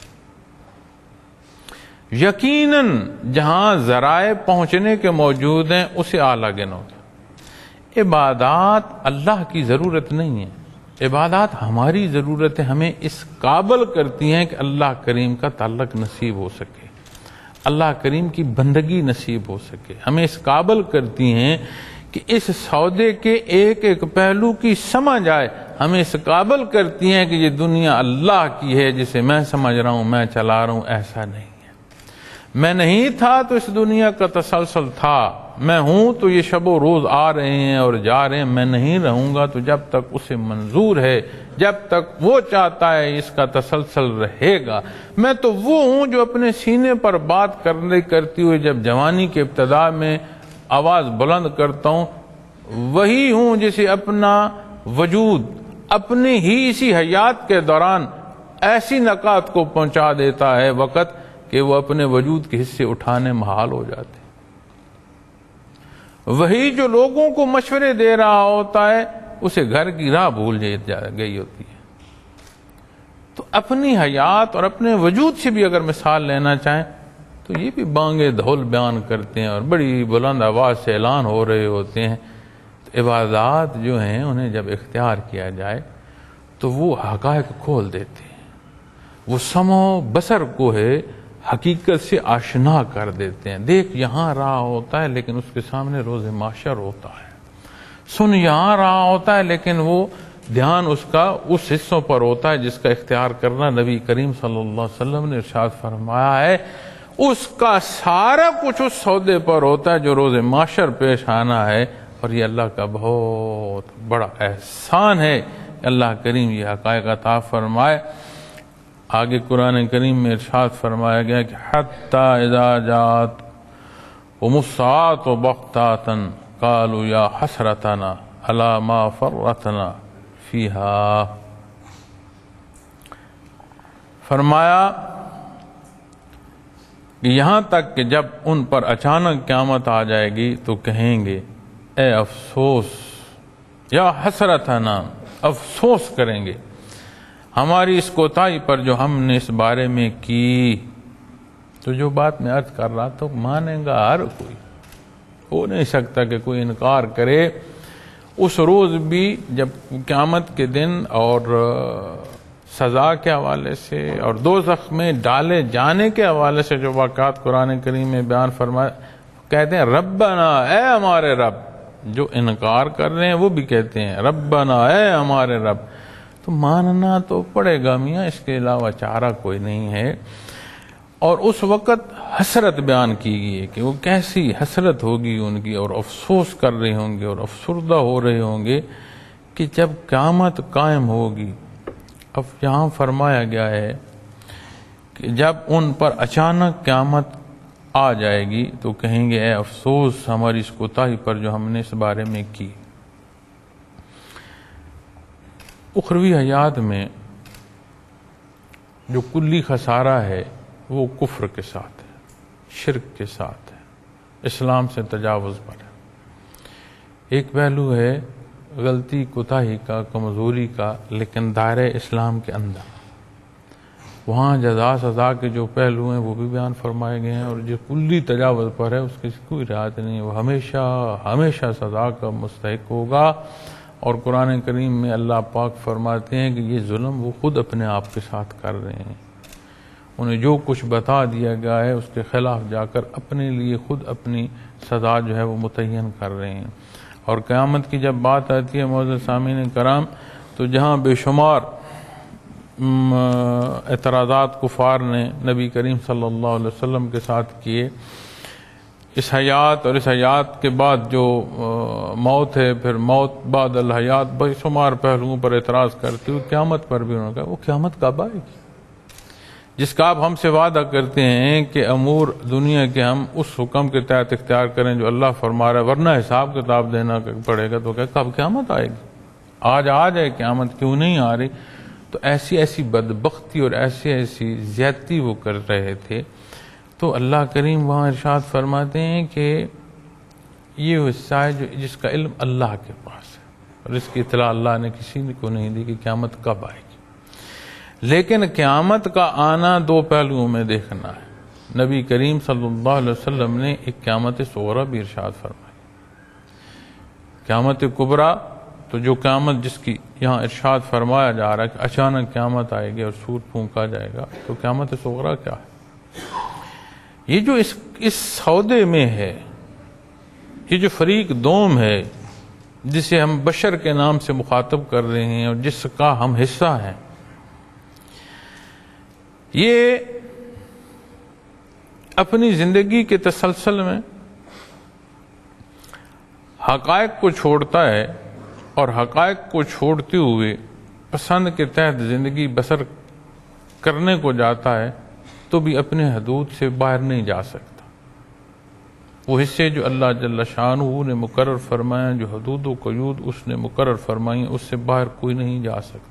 یقیناً جہاں ذرائع پہنچنے کے موجود ہیں اسے اعلیٰ گنوگے۔ عبادات اللہ کی ضرورت نہیں ہے، عبادات ہماری ضرورت ہے، ہمیں اس قابل کرتی ہیں کہ اللہ کریم کا تعلق نصیب ہو سکے، اللہ کریم کی بندگی نصیب ہو سکے، ہمیں اس قابل کرتی ہیں کہ اس سودے کے ایک ایک پہلو کی سمجھ آئے، ہمیں اس قابل کرتی ہیں کہ یہ دنیا اللہ کی ہے، جسے میں سمجھ رہا ہوں، میں چلا رہا ہوں، ایسا نہیں ہے۔ میں نہیں تھا تو اس دنیا کا تسلسل تھا، میں ہوں تو یہ شب و روز آ رہے ہیں اور جا رہے ہیں، میں نہیں رہوں گا تو جب تک اسے منظور ہے، جب تک وہ چاہتا ہے اس کا تسلسل رہے گا۔ میں تو وہ ہوں جو اپنے سینے پر بات کرتی ہوئے جب جوانی کے ابتدا میں آواز بلند کرتا ہوں، وہی ہوں جسے اپنا وجود اپنی ہی اسی حیات کے دوران ایسی نکات کو پہنچا دیتا ہے وقت کہ وہ اپنے وجود کے حصے اٹھانے محال ہو جاتے ہیں۔ وہی جو لوگوں کو مشورے دے رہا ہوتا ہے اسے گھر کی راہ بھول گئی ہوتی ہے۔ تو اپنی حیات اور اپنے وجود سے بھی اگر مثال لینا چاہیں تو یہ بھی بانگے دھول بیان کرتے ہیں اور بڑی بلند آواز سے اعلان ہو رہے ہوتے ہیں۔ تو عبادات جو ہیں انہیں جب اختیار کیا جائے تو وہ حقائق کھول دیتے ہیں، وہ سمع و بصر کو ہے حقیقت سے آشنا کر دیتے ہیں۔ دیکھ یہاں رہا ہوتا ہے لیکن اس کے سامنے روز محشر ہوتا ہے، سن یہاں رہا ہوتا ہے لیکن وہ دھیان اس کا اس حصوں پر ہوتا ہے جس کا اختیار کرنا نبی کریم صلی اللہ علیہ وسلم نے ارشاد فرمایا ہے، اس کا سارا کچھ اس سودے پر ہوتا ہے جو روز محشر پیش آنا ہے۔ اور یہ اللہ کا بہت بڑا احسان ہے کہ اللہ کریم یہ حقائق عطا فرمائے۔ آگے قرآن کریم میں ارشاد فرمایا گیا کہ حتی اذا جاءت الساعۃ بغتۃ قالوا یا حسرتنا علی ما فرطنا فیہا، فرمایا کہ یہاں تک کہ جب ان پر اچانک قیامت آ جائے گی تو کہیں گے اے افسوس، یا حسرتنا، افسوس کریں گے ہماری اس کوتاہی پر جو ہم نے اس بارے میں کی۔ تو جو بات میں عرض کر رہا تو مانے گا ہر کوئی، ہو نہیں سکتا کہ کوئی انکار کرے۔ اس روز بھی جب قیامت کے دن اور سزا کے حوالے سے اور دوزخ میں ڈالے جانے کے حوالے سے جو واقعات قرآن کریم میں بیان فرمائے، کہتے ہیں ربنا، اے ہمارے رب۔ جو انکار کر رہے ہیں وہ بھی کہتے ہیں ربنا، اے ہمارے رب۔ تو ماننا تو پڑے گا میاں، اس کے علاوہ چارہ کوئی نہیں ہے۔ اور اس وقت حسرت بیان کی گئی ہے کہ وہ کیسی حسرت ہوگی ان کی، اور افسوس کر رہے ہوں گے اور افسردہ ہو رہے ہوں گے کہ جب قیامت قائم ہوگی۔ اب یہاں فرمایا گیا ہے کہ جب ان پر اچانک قیامت آ جائے گی تو کہیں گے اے افسوس ہماری اس کوتاہی پر جو ہم نے اس بارے میں کی۔ اخروی حیات میں جو کلی خسارہ ہے وہ کفر کے ساتھ ہے، شرک کے ساتھ ہے، اسلام سے تجاوز پر ہے۔ ایک پہلو ہے غلطی کوتاہی کا، کمزوری کا، لیکن دائرہ اسلام کے اندر، وہاں جزا سزا کے جو پہلو ہیں وہ بھی بیان فرمائے گئے ہیں، اور جو کلی تجاوز پر ہے اس کی کوئی رعایت نہیں ہے، وہ ہمیشہ ہمیشہ سزا کا مستحق ہوگا۔ اور قرآن کریم میں اللہ پاک فرماتے ہیں کہ یہ ظلم وہ خود اپنے آپ کے ساتھ کر رہے ہیں، انہیں جو کچھ بتا دیا گیا ہے اس کے خلاف جا کر اپنے لیے خود اپنی سزا جو ہے وہ متعین کر رہے ہیں۔ اور قیامت کی جب بات آتی ہے معزز سامعین کرام، تو جہاں بے شمار اعتراضات کفار نے نبی کریم صلی اللہ علیہ وسلم کے ساتھ کیے، اس حیات اور اس حیات کے بعد جو موت ہے، پھر موت بعد الحیات، بے شمار پہلوؤں پر اعتراض کرتے ہوئے قیامت پر بھی انہوں نے کہا وہ قیامت کب آئے گی جس کا آپ ہم سے وعدہ کرتے ہیں کہ امور دنیا کے ہم اس حکم کے تحت اختیار کریں جو اللہ فرما رہا ہے، ورنہ حساب کتاب دینا پڑے گا۔ تو کہ کب قیامت آئے گی؟ آج آ جائے قیامت، کیوں نہیں آ رہی؟ تو ایسی ایسی بدبختی اور ایسی ایسی زیادتی وہ کر رہے تھے۔ تو اللہ کریم وہاں ارشاد فرماتے ہیں کہ یہ حصہ ہے جس کا علم اللہ کے پاس ہے، اور اس کی اطلاع اللہ نے کسی کو نہیں دی کہ قیامت کب آئے گی۔ لیکن قیامت کا آنا دو پہلوؤں میں دیکھنا ہے۔ نبی کریم صلی اللہ علیہ وسلم نے ایک قیامت صغریٰ بھی ارشاد فرمائی، قیامت کبریٰ، تو جو قیامت جس کی یہاں ارشاد فرمایا جا رہا ہے کہ اچانک قیامت آئے گی اور سور پھونکا جائے گا، تو قیامت صغریٰ کیا ہے؟ یہ جو اس سودے میں ہے، یہ جو فریق دوم ہے جسے ہم بشر کے نام سے مخاطب کر رہے ہیں اور جس کا ہم حصہ ہیں، یہ اپنی زندگی کے تسلسل میں حقائق کو چھوڑتا ہے، اور حقائق کو چھوڑتے ہوئے پسند کے تحت زندگی بسر کرنے کو جاتا ہے، تو بھی اپنے حدود سے باہر نہیں جا سکتا۔ وہ حصے جو اللہ جل شانہ نے مقرر فرمایا، جو حدود و قیود اس نے مقرر فرمائی، اس سے باہر کوئی نہیں جا سکتا۔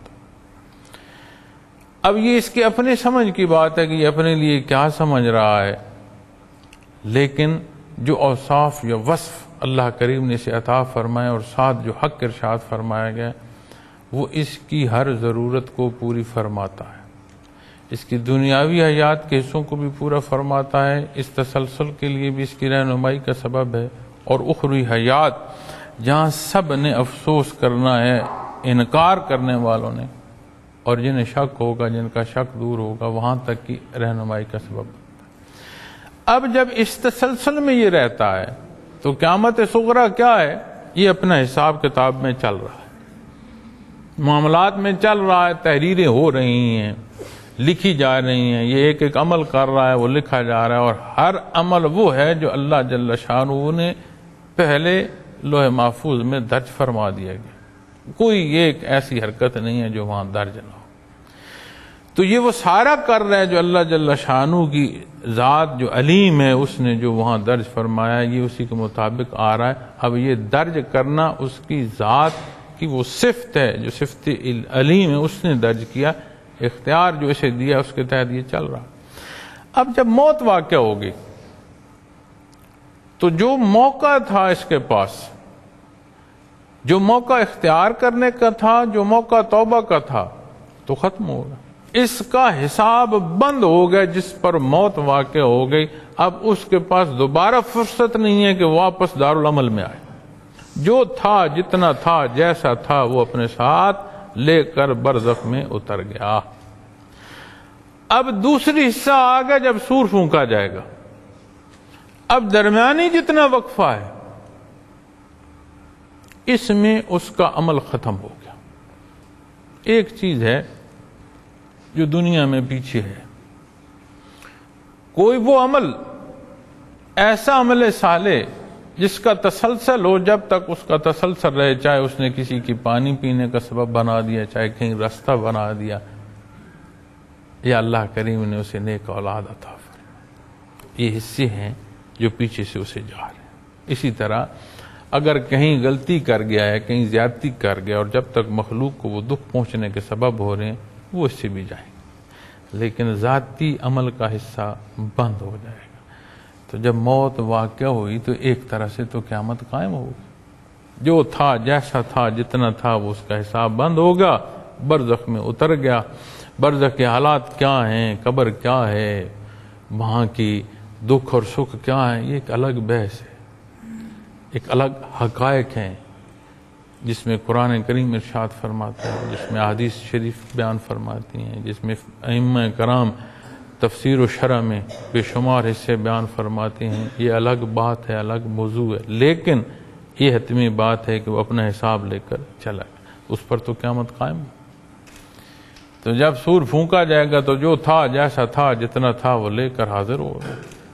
اب یہ اس کے اپنے سمجھ کی بات ہے کہ یہ اپنے لیے کیا سمجھ رہا ہے، لیکن جو اوصاف یا وصف اللہ کریم نے اسے عطا فرمائے اور ساتھ جو حق ارشاد فرمایا گیا، وہ اس کی ہر ضرورت کو پوری فرماتا ہے، اس کی دنیاوی حیات کے حصوں کو بھی پورا فرماتا ہے، اس تسلسل کے لیے بھی اس کی رہنمائی کا سبب ہے، اور اخروی حیات جہاں سب نے افسوس کرنا ہے، انکار کرنے والوں نے، اور جنہیں شک ہوگا، جن کا شک دور ہوگا، وہاں تک کی رہنمائی کا سبب۔ اب جب اس تسلسل میں یہ رہتا ہے تو قیامت صغریٰ کیا ہے؟ یہ اپنا حساب کتاب میں چل رہا ہے، معاملات میں چل رہا ہے، تحریریں ہو رہی ہیں، لکھی جا رہی ہیں، یہ ایک ایک عمل کر رہا ہے، وہ لکھا جا رہا ہے، اور ہر عمل وہ ہے جو اللہ جل شانہ نے پہلے لوح محفوظ میں درج فرما دیا گیا، کوئی ایک ایسی حرکت نہیں ہے جو وہاں درج نہ ہو۔ تو یہ وہ سارا کر رہا ہے جو اللہ جل شانہ کی ذات جو علیم ہے اس نے جو وہاں درج فرمایا، یہ اسی کے مطابق آ رہا ہے۔ اب یہ درج کرنا اس کی ذات کی وہ صفت ہے جو صفت علیم ہے، اس نے درج کیا، اختیار جو اسے دیا اس کے تحت یہ چل رہا۔ اب جب موت واقع ہوگی تو جو موقع تھا اس کے پاس، جو موقع اختیار کرنے کا تھا، جو موقع توبہ کا تھا، تو ختم ہوگا۔ اس کا حساب بند ہو گیا جس پر موت واقع ہو گئی۔ اب اس کے پاس دوبارہ فرصت نہیں ہے کہ واپس دارالعمل میں آئے۔ جو تھا، جتنا تھا، جیسا تھا، وہ اپنے ساتھ لے کر برزخ میں اتر گیا۔ اب دوسری حصہ آ گیا جب سور پھونکا جائے گا۔ اب درمیانی جتنا وقفہ ہے اس میں اس کا عمل ختم ہو گیا۔ ایک چیز ہے جو دنیا میں پیچھے ہے، کوئی وہ عمل، ایسا عمل صالح جس کا تسلسل ہو، جب تک اس کا تسلسل رہے، چاہے اس نے کسی کی پانی پینے کا سبب بنا دیا، چاہے کہیں راستہ بنا دیا، یا اللہ کریم نے اسے نیک اولاد عطا فرمائی، یہ حصے ہیں جو پیچھے سے اسے جا رہے ہیں۔ اسی طرح اگر کہیں غلطی کر گیا ہے، کہیں زیادتی کر گیا، اور جب تک مخلوق کو وہ دکھ پہنچنے کے سبب ہو رہے ہیں، وہ اس سے بھی جائیں گے، لیکن ذاتی عمل کا حصہ بند ہو جائے گا۔ تو جب موت واقع ہوئی تو ایک طرح سے تو قیامت قائم ہوگی۔ جو تھا، جیسا تھا، جتنا تھا، وہ اس کا حساب بند ہوگا، برزخ میں اتر گیا۔ برزخ کے حالات کیا ہیں، قبر کیا ہے، وہاں کی دکھ اور سکھ کیا ہیں، یہ ایک الگ بحث ہے، ایک الگ حقائق ہیں جس میں قرآن کریم ارشاد فرماتا ہے، جس میں احادیث شریف بیان فرماتی ہیں، جس میں ائمہ کرام تفسیر و شرح میں بے شمار حصے بیان فرماتے ہیں۔ یہ الگ بات ہے، الگ موضوع ہے، لیکن یہ حتمی بات ہے کہ وہ اپنا حساب لے کر چلا گیا، اس پر تو قیامت قائم ہے۔ تو جب سور پھونکا جائے گا تو جو تھا، جیسا تھا، جتنا تھا، وہ لے کر حاضر ہوگا۔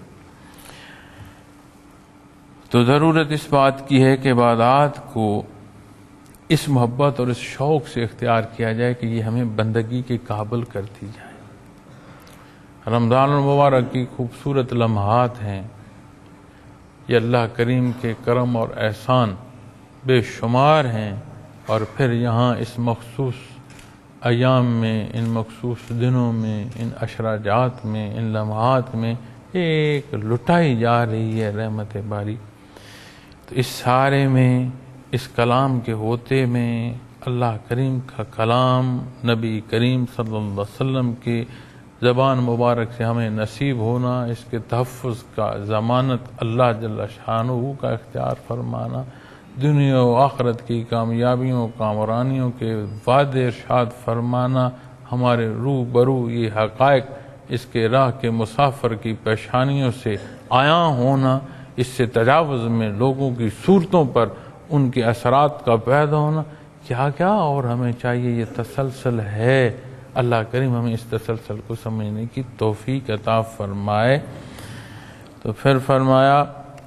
تو ضرورت اس بات کی ہے کہ عبادات کو اس محبت اور اس شوق سے اختیار کیا جائے کہ یہ ہمیں بندگی کے قابل کرتی جائے۔ رمضان المبارک کی خوبصورت لمحات ہیں، یہ اللہ کریم کے کرم اور احسان بے شمار ہیں، اور پھر یہاں اس مخصوص ایام میں، ان مخصوص دنوں میں، ان اشراجات میں، ان لمحات میں ایک لٹائی جا رہی ہے رحمت باری۔ تو اس سارے میں، اس کلام کے ہوتے میں، اللہ کریم کا کلام نبی کریم صلی اللہ علیہ وسلم کی زبان مبارک سے ہمیں نصیب ہونا، اس کے تحفظ کا ضمانت اللہ جل شانہ کا اختیار فرمانا، دنیا و آخرت کی کامیابیوں، کامرانیوں کے وعدے ارشاد فرمانا، ہمارے روبرو یہ حقائق، اس کے راہ کے مسافر کی پیشانیوں سے عیاں ہونا، اس سے تجاوز میں لوگوں کی صورتوں پر ان کے اثرات کا پیدا ہونا، کیا کیا اور ہمیں چاہیے، یہ تسلسل ہے۔ اللہ کریم ہمیں اس تسلسل کو سمجھنے کی توفیق عطا فرمائے۔ تو پھر فرمایا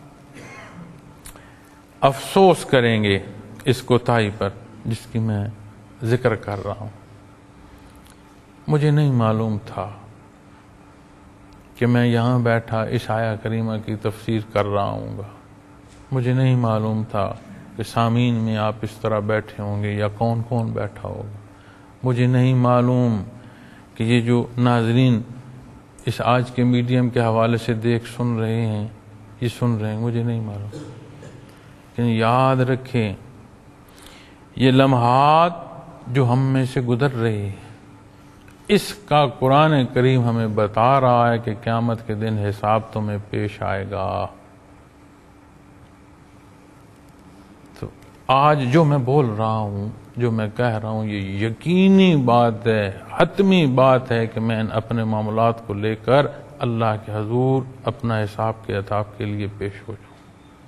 افسوس کریں گے اس کوتاہی پر جس کی میں ذکر کر رہا ہوں۔ مجھے نہیں معلوم تھا کہ میں یہاں بیٹھا اس آیہ کریمہ کی تفسیر کر رہا ہوں گا، مجھے نہیں معلوم تھا کہ سامعین میں آپ اس طرح بیٹھے ہوں گے یا کون کون بیٹھا ہوگا، مجھے نہیں معلوم کہ یہ جو ناظرین اس آج کے میڈیم کے حوالے سے دیکھ سن رہے ہیں، یہ سن رہے ہیں، مجھے نہیں معلوم، لیکن یاد رکھیں یہ لمحات جو ہم میں سے گزر رہے ہیں، اس کا قرآن کریم ہمیں بتا رہا ہے کہ قیامت کے دن حساب تمہیں پیش آئے گا۔ تو آج جو میں بول رہا ہوں، جو میں کہہ رہا ہوں، یہ یقینی بات ہے، حتمی بات ہے کہ میں اپنے معاملات کو لے کر اللہ کے حضور اپنا حساب کتاب کے لیے پیش ہو جاؤں۔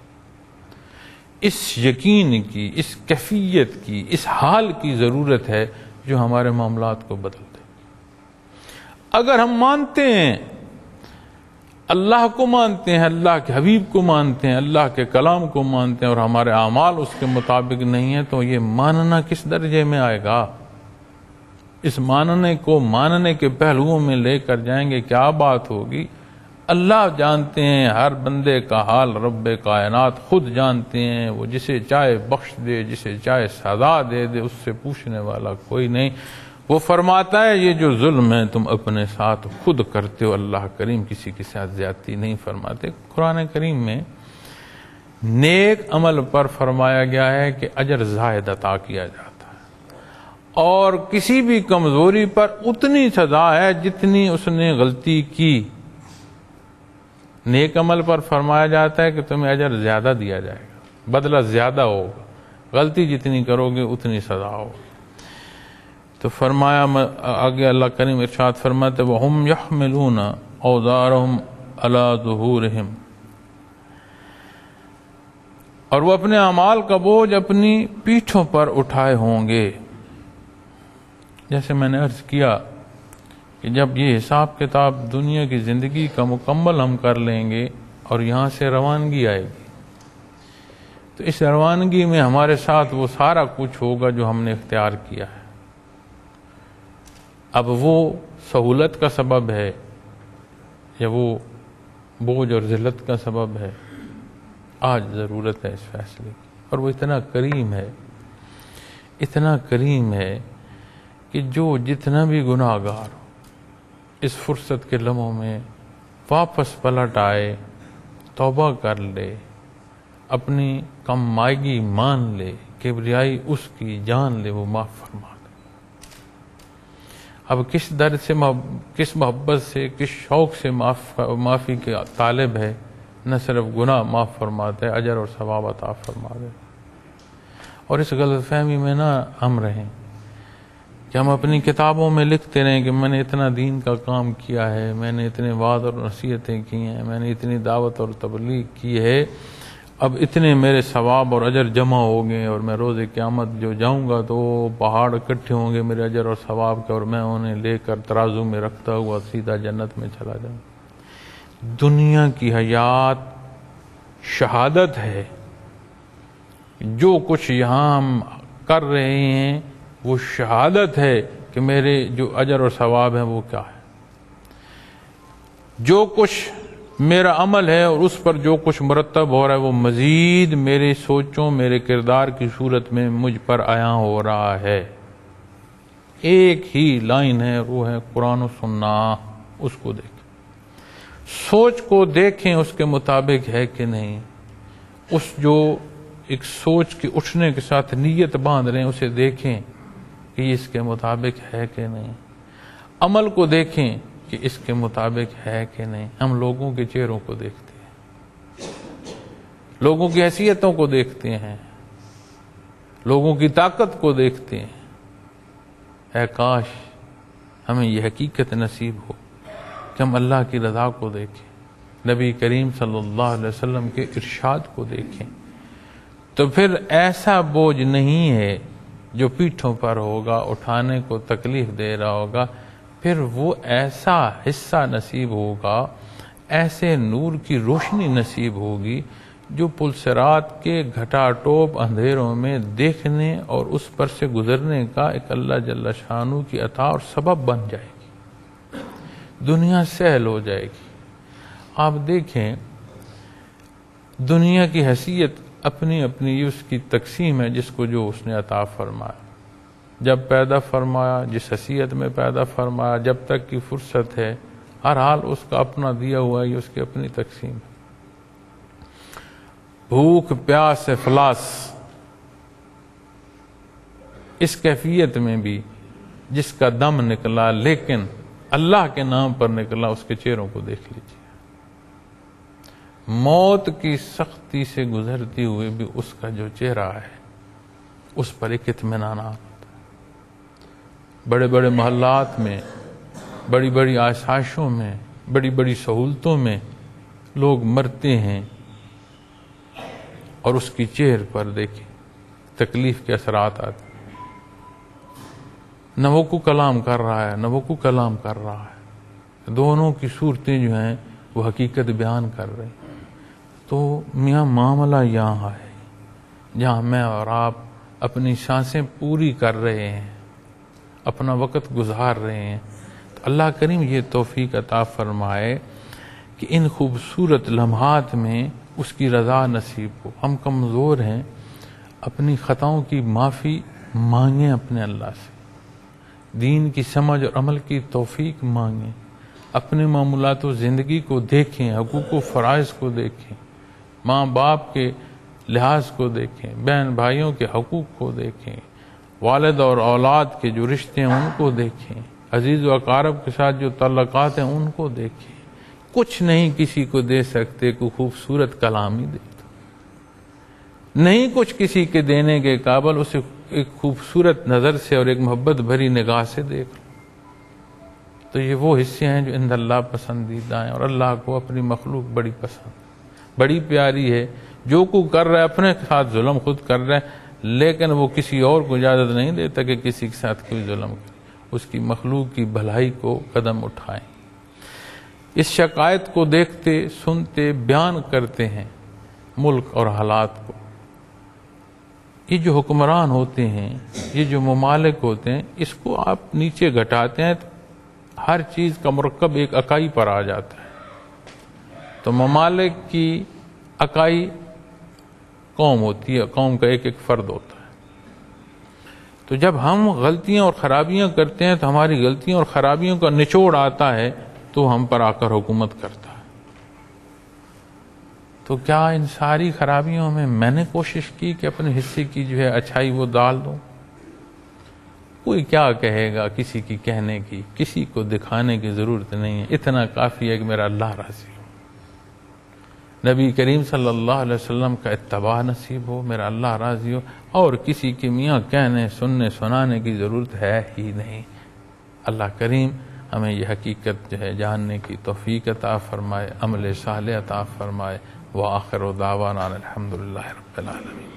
اس یقین کی، اس کیفیت کی، اس حال کی ضرورت ہے جو ہمارے معاملات کو بدل دے۔ اگر ہم مانتے ہیں، اللہ کو مانتے ہیں، اللہ کے حبیب کو مانتے ہیں، اللہ کے کلام کو مانتے ہیں، اور ہمارے اعمال اس کے مطابق نہیں ہیں، تو یہ ماننا کس درجے میں آئے گا؟ اس ماننے کو ماننے کے پہلوؤں میں لے کر جائیں گے، کیا بات ہوگی؟ اللہ جانتے ہیں ہر بندے کا حال، رب کائنات خود جانتے ہیں، وہ جسے چاہے بخش دے، جسے چاہے سزا دے دے، اس سے پوچھنے والا کوئی نہیں۔ وہ فرماتا ہے یہ جو ظلم ہے تم اپنے ساتھ خود کرتے ہو، اللہ کریم کسی کے ساتھ زیادتی نہیں فرماتے۔ قرآن کریم میں نیک عمل پر فرمایا گیا ہے کہ اجر زائد عطا کیا جاتا ہے، اور کسی بھی کمزوری پر اتنی سزا ہے جتنی اس نے غلطی کی۔ نیک عمل پر فرمایا جاتا ہے کہ تمہیں اجر زیادہ دیا جائے گا، بدلہ زیادہ ہوگا، غلطی جتنی کرو گے اتنی سزا ہوگی۔ تو فرمایا آگے اللہ کریم ارشاد فرماتے وَهُمْ يَحْمِلُونَ أَوْزَارَهُمْ عَلَى ظُهُورِهِمْ، اور وہ اپنے اعمال کا بوجھ اپنی پیٹھوں پر اٹھائے ہوں گے۔ جیسے میں نے عرض کیا کہ جب یہ حساب کتاب دنیا کی زندگی کا مکمل ہم کر لیں گے اور یہاں سے روانگی آئے گی، تو اس روانگی میں ہمارے ساتھ وہ سارا کچھ ہوگا جو ہم نے اختیار کیا ہے۔ اب وہ سہولت کا سبب ہے یا وہ بوجھ اور ذلت کا سبب ہے، آج ضرورت ہے اس فیصلے کی۔ اور وہ اتنا کریم ہے، اتنا کریم ہے کہ جو جتنا بھی گناہ گار ہو اس فرصت کے لمحوں میں واپس پلٹ آئے، توبہ کر لے، اپنی کم مائگی مان لے، کبریائی اس کی جان لے، وہ معاف فرما دے۔ اب کس در سے، کس محبت سے، کس شوق سے معافی کے طالب ہے، نہ صرف گناہ معاف فرماتا ہے، اجر اور ثواب عطا فرما دے۔ اور اس غلط فہمی میں نہ ہم رہیں کہ ہم اپنی کتابوں میں لکھتے رہیں کہ میں نے اتنا دین کا کام کیا ہے، میں نے اتنے وعظ اور نصیحتیں کی ہیں، میں نے اتنی دعوت اور تبلیغ کی ہے، اب اتنے میرے ثواب اور اجر جمع ہو گئے، اور میں روز قیامت جو جاؤں گا تو پہاڑ اکٹھے ہوں گے میرے اجر اور ثواب کے، اور میں انہیں لے کر ترازو میں رکھتا ہوا سیدھا جنت میں چلا جاؤں۔ دنیا کی حیات شہادت ہے، جو کچھ یہاں ہم کر رہے ہیں وہ شہادت ہے کہ میرے جو اجر اور ثواب ہیں وہ کیا ہے۔ جو کچھ میرا عمل ہے اور اس پر جو کچھ مرتب ہو رہا ہے وہ مزید میرے سوچوں، میرے کردار کی صورت میں مجھ پر عیاں ہو رہا ہے۔ ایک ہی لائن ہے، وہ ہے قرآن و سننا، اس کو دیکھیں، سوچ کو دیکھیں اس کے مطابق ہے کہ نہیں، اس جو ایک سوچ کے اٹھنے کے ساتھ نیت باندھ رہے ہیں اسے دیکھیں کہ یہ اس کے مطابق ہے کہ نہیں، عمل کو دیکھیں کہ اس کے مطابق ہے کہ نہیں۔ ہم لوگوں کے چہروں کو دیکھتے ہیں، لوگوں کی حیثیتوں کو دیکھتے ہیں، لوگوں کی طاقت کو دیکھتے ہیں۔ اے کاش ہمیں یہ حقیقت نصیب ہو کہ ہم اللہ کی رضا کو دیکھیں، نبی کریم صلی اللہ علیہ وسلم کے ارشاد کو دیکھیں، تو پھر ایسا بوجھ نہیں ہے جو پیٹھوں پر ہوگا، اٹھانے کو تکلیف دے رہا ہوگا، پھر وہ ایسا حصہ نصیب ہوگا، ایسے نور کی روشنی نصیب ہوگی جو پلسرات کے گھٹا ٹوپ اندھیروں میں دیکھنے اور اس پر سے گزرنے کا ایک اللہ جل شانہ کی عطا اور سبب بن جائے گی، دنیا سہل ہو جائے گی۔ آپ دیکھیں دنیا کی حیثیت اپنی اپنی اس کی تقسیم ہے، جس کو جو اس نے عطا فرمایا، جب پیدا فرمایا، جس حیثیت میں پیدا فرمایا، جب تک کی فرصت ہے، ہر حال اس کا اپنا دیا ہوا ہے، اس کی اپنی تقسیم ہے۔ بھوک پیاس افلاس، اس کیفیت میں بھی جس کا دم نکلا لیکن اللہ کے نام پر نکلا، اس کے چہروں کو دیکھ لیجیے۔ موت کی سختی سے گزرتی ہوئے بھی اس کا جو چہرہ ہے اس پر ایک اطمینان ہوتا ہے۔ بڑے بڑے محلات میں، بڑی بڑی آسائشوں میں، بڑی بڑی سہولتوں میں لوگ مرتے ہیں اور اس کی چہر پر دیکھیں تکلیف کے اثرات آتے ہیں۔ نہ وہ کو کلام کر رہا ہے، نہ وہ کو کلام کر رہا ہے، دونوں کی صورتیں جو ہیں وہ حقیقت بیان کر رہے ہیں۔ تو میاں معاملہ یہاں ہے جہاں میں اور آپ اپنی سانسیں پوری کر رہے ہیں، اپنا وقت گزار رہے ہیں، تو اللہ کریم یہ توفیق عطا فرمائے کہ ان خوبصورت لمحات میں اس کی رضا نصیب ہو۔ ہم کمزور ہیں، اپنی خطاؤں کی معافی مانگیں اپنے اللہ سے، دین کی سمجھ اور عمل کی توفیق مانگیں، اپنے معاملات و زندگی کو دیکھیں، حقوق و فرائض کو دیکھیں، ماں باپ کے لحاظ کو دیکھیں، بہن بھائیوں کے حقوق کو دیکھیں، والد اور اولاد کے جو رشتے ہیں ان کو دیکھیں، عزیز و اقارب کے ساتھ جو تعلقات ہیں ان کو دیکھیں۔ کچھ نہیں کسی کو دے سکتے، کوئی خوبصورت کلام ہی دے دو، نہیں کچھ کسی کے دینے کے قابل، اسے ایک خوبصورت نظر سے اور ایک محبت بھری نگاہ سے دیکھ لو۔ تو یہ وہ حصے ہیں جو عند اللہ پسندیدہ ہیں، اور اللہ کو اپنی مخلوق بڑی پسند، بڑی پیاری ہے۔ جو کو کر رہا ہے اپنے ساتھ ظلم خود کر رہا ہے، لیکن وہ کسی اور کو اجازت نہیں دیتا کہ کسی کے ساتھ کوئی ظلم کرے، اس کی مخلوق کی بھلائی کو قدم اٹھائیں۔ اس شکایت کو دیکھتے سنتے بیان کرتے ہیں ملک اور حالات کو۔ یہ جو حکمران ہوتے ہیں، یہ جو ممالک ہوتے ہیں، اس کو آپ نیچے گھٹاتے ہیں تو ہر چیز کا مرکب ایک اکائی پر آ جاتا ہے۔ تو ممالک کی اکائی قوم ہوتی ہے، قوم کا ایک ایک فرد ہوتا ہے۔ تو جب ہم غلطیاں اور خرابیاں کرتے ہیں تو ہماری غلطیوں اور خرابیوں کا نچوڑ آتا ہے تو ہم پر آ کر حکومت کرتا ہے۔ تو کیا ان ساری خرابیوں میں نے کوشش کی کہ اپنے حصے کی جو ہے اچھائی وہ ڈال دوں؟ کوئی کیا کہے گا، کسی کی کہنے کی، کسی کو دکھانے کی ضرورت نہیں ہے، اتنا کافی ہے کہ میرا اللہ راضی ہو، نبی کریم صلی اللہ علیہ وسلم کا اتباع نصیب ہو، میرا اللہ راضی ہو، اور کسی کی میاں کہنے سننے سنانے کی ضرورت ہے ہی نہیں۔ اللہ کریم ہمیں یہ حقیقت جو ہے جاننے کی توفیق عطا فرمائے، عمل صالح عطا فرمائے۔ وآخر دعوانا الحمدللہ رب العالمین۔